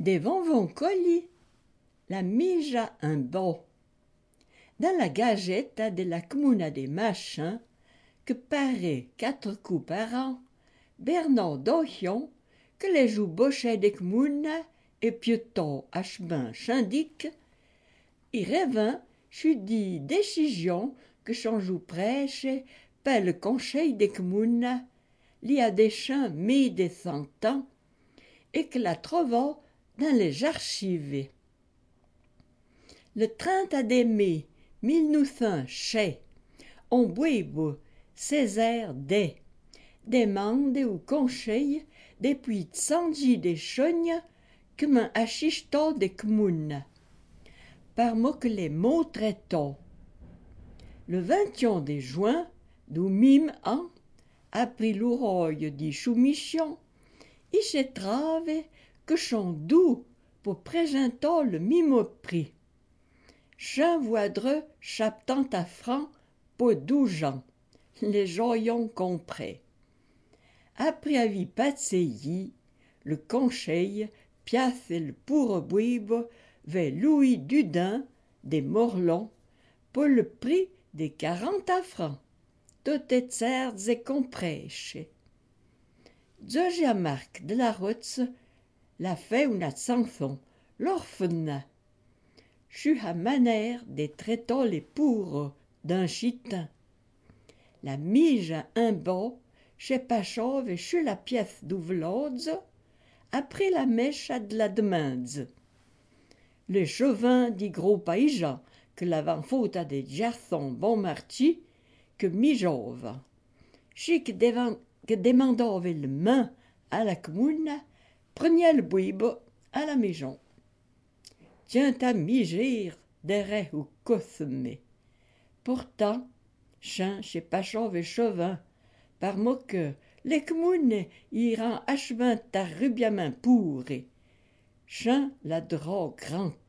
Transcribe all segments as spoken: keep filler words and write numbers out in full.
Des vonvons colis, la mija un bon. Dans la gagette de la comuna des machins, que paraît quatre coups par an, Bernard Dochion, que les joues bochets des comuna et pieuton achebin chindic, y revint, chut dit décision que son joue prêche, par le conseil des comuna, l'y a des chants mis des cent ans, et que la trouvant dans les archives. Le trente mai mille neuf cents chez, on buibo Césaire des, demande ou conseil depuis Tsanji des chognes que m'en achisto des communes. Par mo que les mots traitons. Le vingt et un de juin, d'où mime an, après l'ouroye dit choumichon, il se trave que son doux pour présenter le mime prix. Chun voidreux chaptant à franc pour douze gens, les joyons compris. Après avis patseilli, le conseil piace le pourboibe vers Louis Dudin des Morlons pour le prix des quarante francs, tout est certes et comprèche. Deuxième marque de la route, la fait une chanson, l'orphelin. J'eus à manière des traitants les pour d'un chitin. La mige à un bon, chez Pachov et chez la pièce d'Ouvlodze, après la mèche à de la demande. Le chauvin dit gros paysans que l'avant faute à des garçons bon marchi que mijove. Chi que, devant, que demandove le main à la commune, prenait le bouibe à la maison. Tiens à migir derrière ou cosme. Pourtant, chien chez Pachov et chauvin, par mo que les communes iront achevant ta rubiamin pourri. Chien la drogue grande.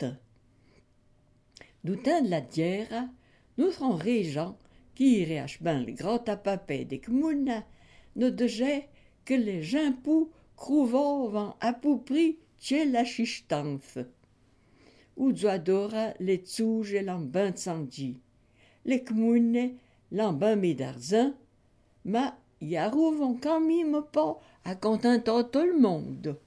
Doutin de la dière, nous serons régents qui iraient achevant le grand apapé des communes, nous dejaient que les gens pou crouvant à peu près chez la chistance. Ou doadora les tsouges et l'ambin tsanji. Les communes, l'ambin médarzin, mais y arrivons quand même pas à contenter tout le monde.